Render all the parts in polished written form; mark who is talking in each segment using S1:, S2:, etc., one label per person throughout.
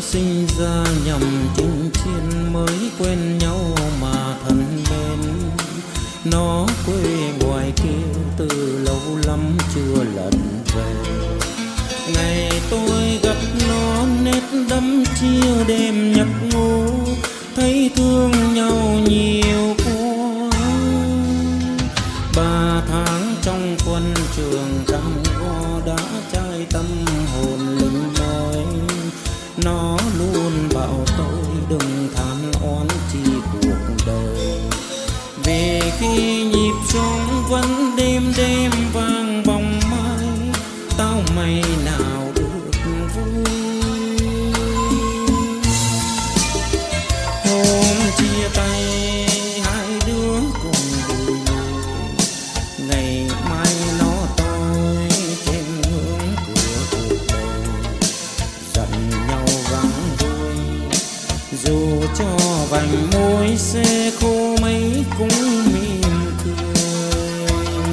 S1: sinh ra nhằm chinh chiến mới quen nhau mà thân mến. Nó quê ngoài kia từ lâu lắm chưa lần về. Ngày tôi gặp nó nét đắm chia đêm nhập ngủ, thấy thương nhau nhiều quá. 3 tháng trong quân trường cam go đã trai tâm hồn linh nói. Nó luôn bảo tôi đừng than oán chi cuộc đời, vì khi nhịp sống vẫn đêm đêm vang vòng mai, tao mày nào được vui. Hôm chia tay hai đứa cùng vui vui, ngày mai nó tôi trên hướng cửa cuộc đời. Giận nhau vắng vui, dù cho vành môi xe khô mấy cũng mỉm cười.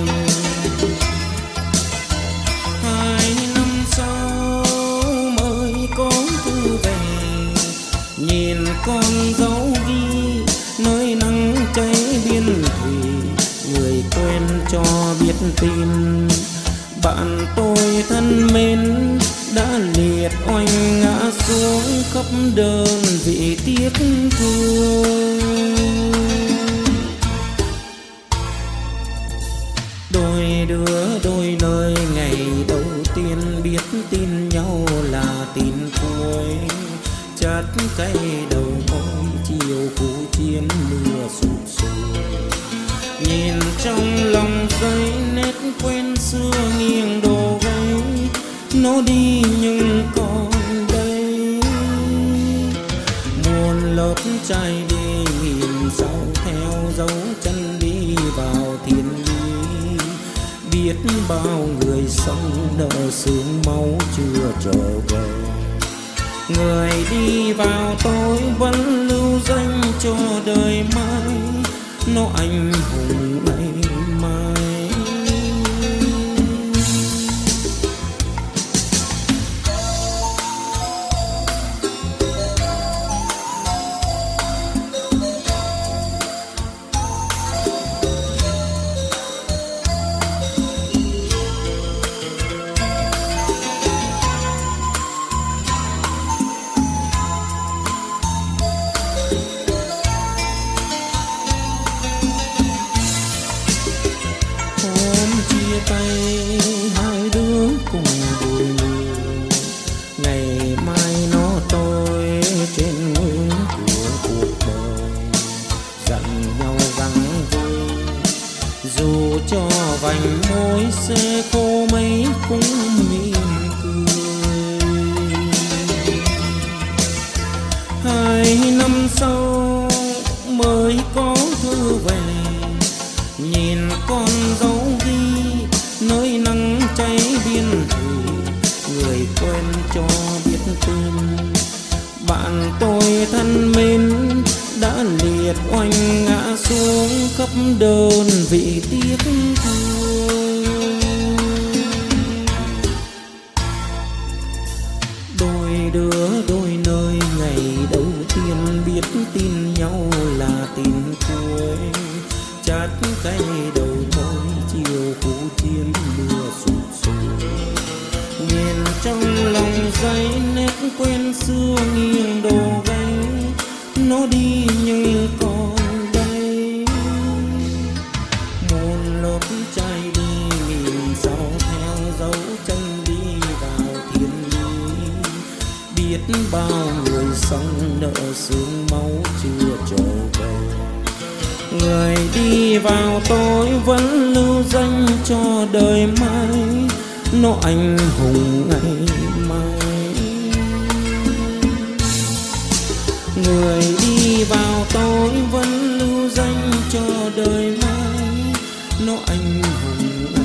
S1: 2 năm sau mới có thư về, nhìn con dấu ghi nơi nắng cháy biên thủy. Người quên cho biết tin bạn tôi thân mến đã liệt oanh ngã xuống khắp đơn vị tiếc thương. Đôi đứa đôi nơi ngày đầu tiên biết tin nhau là tin cuối. Chát cây đầu môi chiều phủ chiến mưa sụp sùi. Nhìn trong lòng giấy nét quen xưa nghiêng đồ gáy. Nó đi nhưng còn đây, muôn lớp trai đi nghìn sau theo dấu chân đi vào thiên lý. Biết bao người sống nợ sương máu chưa trở về. Người đi vào tôi vẫn lưu danh cho đời mai. Nó anh hùng ngày mai. Tay hai đứa cùng vui, ngày mai nó tôi trên hướng của cuộc đời. Dặn nhau vắng vui, dù cho vành môi xe khô mấy cũng mỉm cười. 2 năm sau mới có thư về, nhìn con dấu ghi nơi nắng cháy biên thủy. Người quên cho biết tin bạn tôi thân mến đã liệt oanh ngã xuống khắp đơn vị tiếc thương. Đôi đứa đôi nơi ngày đầu tiên biết tin nhau là tin cuối. Chát cây đầu môi chiều phủ chiến mưa sụp sùi. Nhìn trong lòng giấy nét quen xưa nghiêng đồ gáy. Nó đi nhưng còn đây, muôn lớp trai đi nghìn sau theo dấu chân đi vào thiên lý. Biết bao người sống nợ sương máu chưa trở về. Người đi vào tôi vẫn lưu danh cho đời mai. Nó anh hùng ngày mai. Người đi vào tôi vẫn lưu danh cho đời mai. Nó anh hùng ngày mai.